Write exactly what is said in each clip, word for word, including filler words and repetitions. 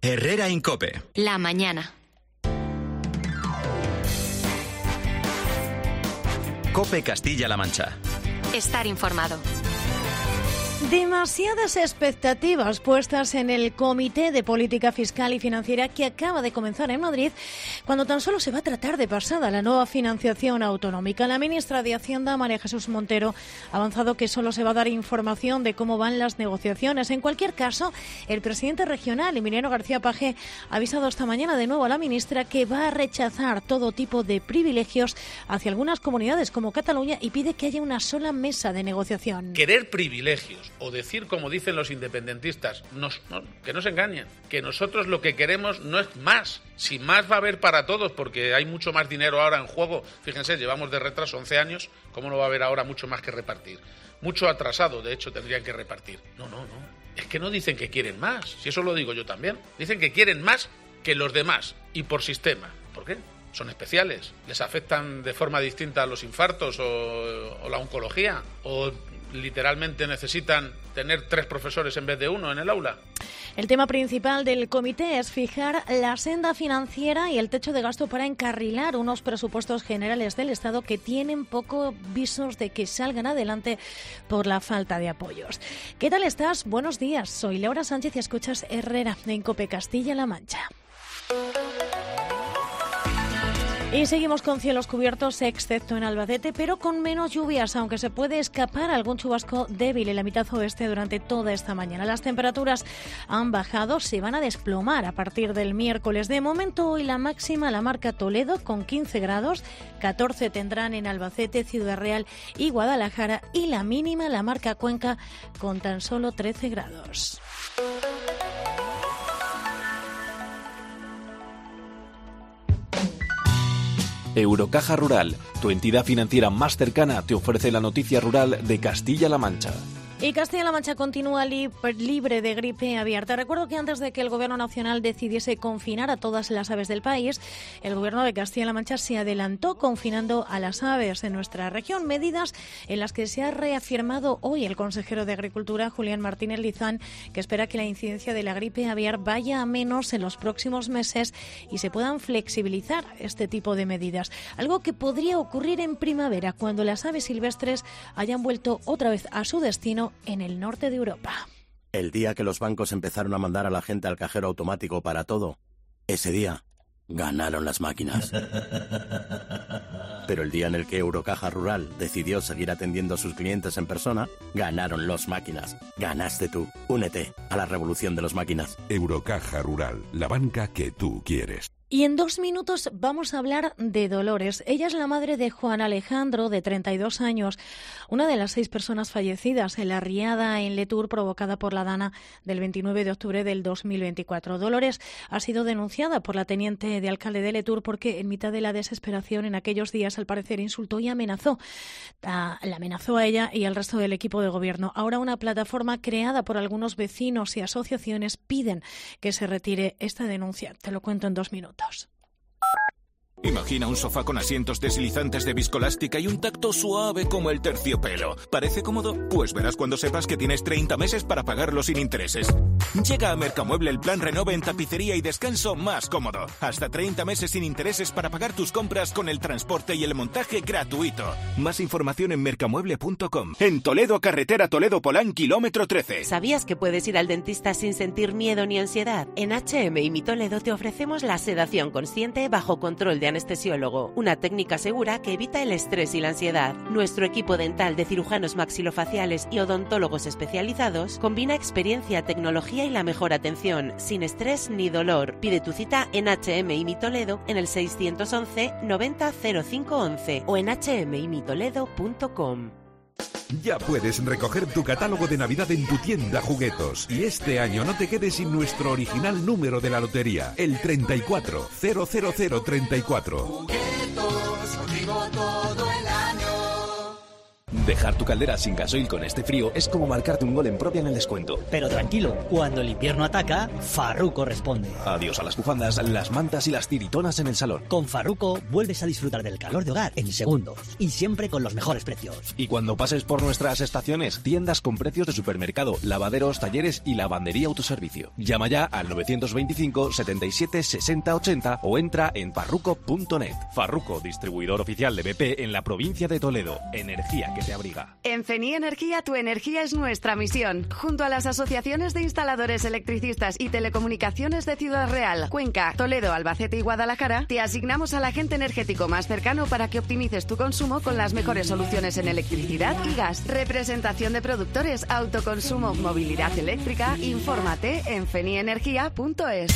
Herrera Incope. La mañana. COPE Castilla-La Mancha. Estar informado. Demasiadas expectativas puestas en el Comité de Política Fiscal y Financiera que acaba de comenzar en Madrid, cuando tan solo se va a tratar de pasada la nueva financiación autonómica. La ministra de Hacienda, María Jesús Montero, ha avanzado que solo se va a dar información de cómo van las negociaciones. En cualquier caso, el presidente regional, Emiliano García Paje, ha avisado esta mañana de nuevo a la ministra que va a rechazar todo tipo de privilegios hacia algunas comunidades como Cataluña y pide que haya una sola mesa de negociación. Querer privilegios o decir, como dicen los independentistas, nos, no, que no se engañen, que nosotros lo que queremos no es más. Si más va a haber para todos, porque hay mucho más dinero ahora en juego. Fíjense, llevamos de retraso once años, ¿cómo no va a haber ahora mucho más que repartir? Mucho atrasado, de hecho, tendrían que repartir. No, no, no. Es que no dicen que quieren más, si eso lo digo yo también. Dicen que quieren más que los demás, y por sistema. ¿Por qué? Son especiales. ¿Les afectan de forma distinta a los infartos o, o la oncología? ¿O literalmente necesitan tener tres profesores en vez de uno en el aula? El tema principal del comité es fijar la senda financiera y el techo de gasto para encarrilar unos presupuestos generales del Estado que tienen poco visos de que salgan adelante por la falta de apoyos. ¿Qué tal estás? Buenos días. Soy Laura Sánchez y escuchas Herrera en COPE Castilla-La Mancha. Y seguimos con cielos cubiertos, excepto en Albacete, pero con menos lluvias, aunque se puede escapar algún chubasco débil en la mitad oeste durante toda esta mañana. Las temperaturas han bajado, se van a desplomar a partir del miércoles. De momento, hoy la máxima la marca Toledo con quince grados, catorce tendrán en Albacete, Ciudad Real y Guadalajara, y la mínima la marca Cuenca con tan solo trece grados. Eurocaja Rural, tu entidad financiera más cercana, te ofrece la noticia rural de Castilla-La Mancha. Y Castilla-La Mancha continúa li- libre de gripe aviar. Te recuerdo que antes de que el Gobierno Nacional decidiese confinar a todas las aves del país, el Gobierno de Castilla-La Mancha se adelantó confinando a las aves en nuestra región, medidas en las que se ha reafirmado hoy el consejero de Agricultura, Julián Martínez Lizán, que espera que la incidencia de la gripe aviar vaya a menos en los próximos meses y se puedan flexibilizar este tipo de medidas. Algo que podría ocurrir en primavera, cuando las aves silvestres hayan vuelto otra vez a su destino en el norte de Europa. El día que los bancos empezaron a mandar a la gente al cajero automático para todo, ese día ganaron las máquinas. Pero el día en el que Eurocaja Rural decidió seguir atendiendo a sus clientes en persona, ganaron los máquinas. Ganaste tú. Únete a la revolución de los máquinas. Eurocaja Rural, la banca que tú quieres. Y en dos minutos vamos a hablar de Dolores. Ella es la madre de Juan Alejandro, de treinta y dos años, una de las seis personas fallecidas en la riada en Letur provocada por la dana del veintinueve de octubre del dos mil veinticuatro. Dolores ha sido denunciada por la teniente de alcalde de Letur porque en mitad de la desesperación en aquellos días al parecer insultó y amenazó. La amenazó a ella y al resto del equipo de gobierno. Ahora una plataforma creada por algunos vecinos y asociaciones piden que se retire esta denuncia. Te lo cuento en dos minutos. Imagina un sofá con asientos deslizantes de viscolástica y un tacto suave como el terciopelo. ¿Parece cómodo? Pues verás cuando sepas que tienes treinta meses para pagarlo sin intereses. Llega a Mercamueble el plan Renove en tapicería y descanso más cómodo. Hasta treinta meses sin intereses para pagar tus compras con el transporte y el montaje gratuito. Más información en mercamueble punto com. En Toledo, carretera Toledo-Polán, kilómetro trece. ¿Sabías que puedes ir al dentista sin sentir miedo ni ansiedad? En H M I Toledo te ofrecemos la sedación consciente bajo control de anestesiólogo, una técnica segura que evita el estrés y la ansiedad. Nuestro equipo dental de cirujanos maxilofaciales y odontólogos especializados combina experiencia, tecnología y la mejor atención, sin estrés ni dolor. Pide tu cita en H M I Mi Toledo en el seiscientos once noventa cero cinco once o en h m i mi toledo punto com. Ya puedes recoger tu catálogo de Navidad en tu tienda Juguetos. Y este año no te quedes sin nuestro original número de la lotería, el treinta y cuatro cero cero cero treinta y cuatro. Juguetos, contigo todo el año. Dejar tu caldera sin gasoil con este frío es como marcarte un gol en propia en el descuento. Pero tranquilo, cuando el invierno ataca, Farruko responde. Adiós a las bufandas, las mantas y las tiritonas en el salón. Con Farruko vuelves a disfrutar del calor de hogar en segundos y siempre con los mejores precios. Y cuando pases por nuestras estaciones, tiendas con precios de supermercado, lavaderos, talleres y lavandería autoservicio. Llama ya al novecientos veinticinco, setenta y siete, sesenta, ochenta o entra en farruko punto net. Farruko, distribuidor oficial de B P en la provincia de Toledo. Energía que te abriga. En CENI Energía, tu energía es nuestra misión. Junto a las asociaciones de instaladores electricistas y telecomunicaciones de Ciudad Real, Cuenca, Toledo, Albacete y Guadalajara, te asignamos al agente energético más cercano para que optimices tu consumo con las mejores soluciones en electricidad y gas. Representación de productores, autoconsumo, movilidad eléctrica. Infórmate en ceni energía punto es.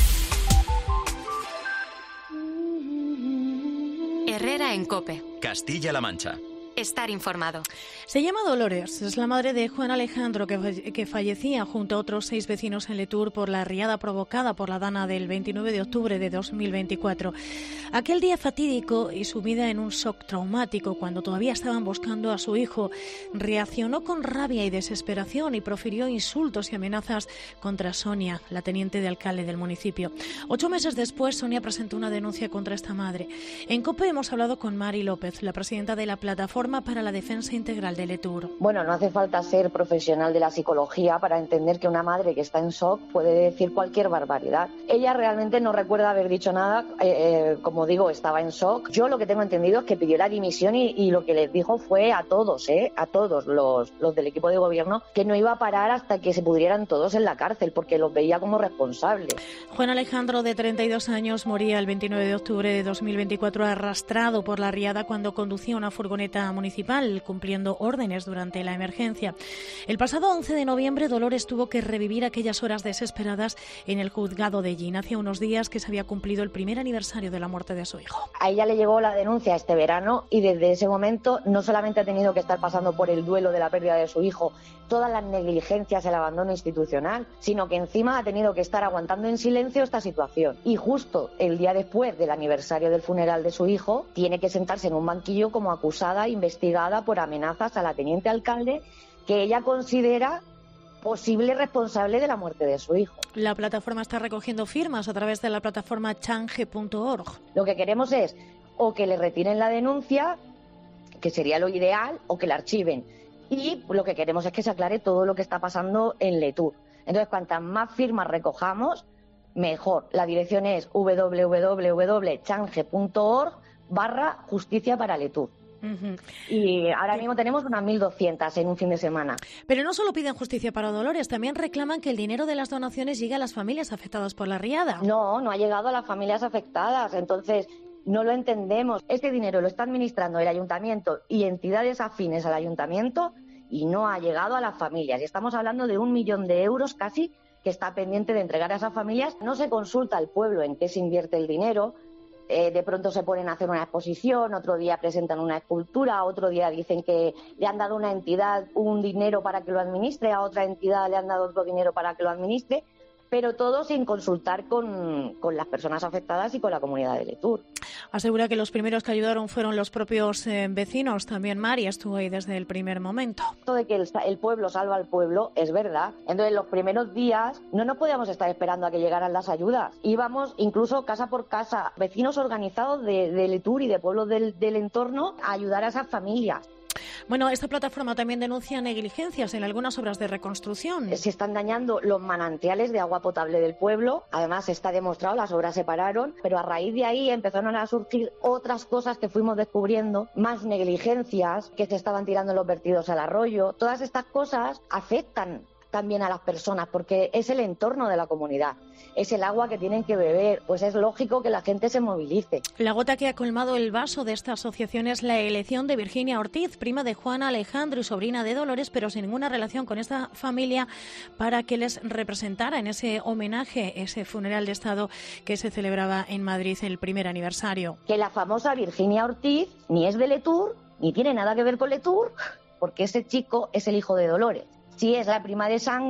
Herrera en COPE. Castilla-La Mancha. Estar informado. Se llama Dolores, es la madre de Juan Alejandro, que, que fallecía junto a otros seis vecinos en Letur por la riada provocada por la dana del veintinueve de octubre de dos mil veinticuatro. Aquel día fatídico y sumida en un shock traumático cuando todavía estaban buscando a su hijo, reaccionó con rabia y desesperación y profirió insultos y amenazas contra Sonia, la teniente de alcalde del municipio. Ocho meses después, Sonia presentó una denuncia contra esta madre. En COPE hemos hablado con Mari López, la presidenta de la plataforma para la defensa integral de Letur. Bueno, no hace falta ser profesional de la psicología para entender que una madre que está en shock puede decir cualquier barbaridad. Ella realmente no recuerda haber dicho nada, eh, eh, como digo, estaba en shock. Yo lo que tengo entendido es que pidió la dimisión y, y lo que les dijo fue a todos, eh, a todos los, los del equipo de gobierno, que no iba a parar hasta que se pudrieran todos en la cárcel, porque los veía como responsables. Juan Alejandro, de treinta y dos años, moría el veintinueve de octubre de dos mil veinticuatro arrastrado por la riada cuando conducía una furgoneta municipal, cumpliendo órdenes durante la emergencia. El pasado once de noviembre, Dolores tuvo que revivir aquellas horas desesperadas en el juzgado de Llín. Hacía unos días que se había cumplido el primer aniversario de la muerte de su hijo. A ella le llegó la denuncia este verano y desde ese momento no solamente ha tenido que estar pasando por el duelo de la pérdida de su hijo, todas las negligencias, el abandono institucional, sino que encima ha tenido que estar aguantando en silencio esta situación. Y justo el día después del aniversario del funeral de su hijo, tiene que sentarse en un banquillo como acusada, investigada por amenazas a la teniente alcalde que ella considera posible responsable de la muerte de su hijo. La plataforma está recogiendo firmas a través de la plataforma change punto org. Lo que queremos es o que le retiren la denuncia, que sería lo ideal, o que la archiven. Y lo que queremos es que se aclare todo lo que está pasando en Letur. Entonces, cuantas más firmas recojamos, mejor. La dirección es doble u doble u doble u punto change punto org barra justicia para Letur. Uh-huh. Y ahora mismo tenemos unas mil doscientas en un fin de semana. Pero no solo piden justicia para Dolores, también reclaman que el dinero de las donaciones llegue a las familias afectadas por la riada. No, no ha llegado a las familias afectadas, entonces no lo entendemos. Este dinero lo está administrando el ayuntamiento y entidades afines al ayuntamiento y no ha llegado a las familias. Y estamos hablando de un millón de euros casi que está pendiente de entregar a esas familias. No se consulta al pueblo en qué se invierte el dinero. Eh, de pronto se ponen a hacer una exposición, otro día presentan una escultura, otro día dicen que le han dado a una entidad un dinero para que lo administre, a otra entidad le han dado otro dinero para que lo administre, pero todo sin consultar con, con las personas afectadas y con la comunidad de Letur. Asegura que los primeros que ayudaron fueron los propios eh, vecinos. También Mari estuvo ahí desde el primer momento. Esto de que el, el pueblo salva al pueblo es verdad. Entonces, los primeros días no nos podíamos estar esperando a que llegaran las ayudas. Íbamos incluso casa por casa, vecinos organizados de, de Letur y de pueblos del, del entorno a ayudar a esas familias. Bueno, esta plataforma también denuncia negligencias en algunas obras de reconstrucción. Se están dañando los manantiales de agua potable del pueblo. Además, está demostrado, las obras se pararon, pero a raíz de ahí empezaron a surgir otras cosas que fuimos descubriendo, más negligencias que se estaban tirando los vertidos al arroyo. Todas estas cosas afectan también a las personas porque es el entorno de la comunidad, es el agua que tienen que beber, pues es lógico que la gente se movilice. La gota que ha colmado el vaso de esta asociación es la elección de Virginia Ortiz, prima de Juan Alejandro y sobrina de Dolores, pero sin ninguna relación con esta familia, para que les representara en ese homenaje, ese funeral de Estado que se celebraba en Madrid, el primer aniversario. Que la famosa Virginia Ortiz ni es de Letur, ni tiene nada que ver con Letur, porque ese chico es el hijo de Dolores. Sí es la prima de sangre,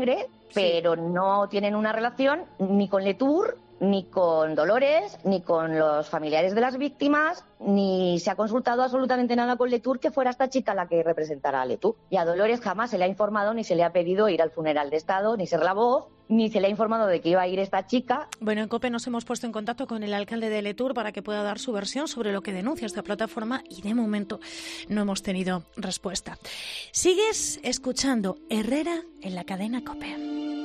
pero no tienen una relación ni con Letour, ni con Dolores, ni con los familiares de las víctimas, ni se ha consultado absolutamente nada con Letour que fuera esta chica la que representara a Letour. Y a Dolores jamás se le ha informado, ni se le ha pedido ir al funeral de Estado, ni ser la voz, ni se le ha informado de que iba a ir esta chica. Bueno, en COPE nos hemos puesto en contacto con el alcalde de Letour para que pueda dar su versión sobre lo que denuncia esta plataforma y de momento no hemos tenido respuesta. Sigues escuchando Herrera en la cadena COPE.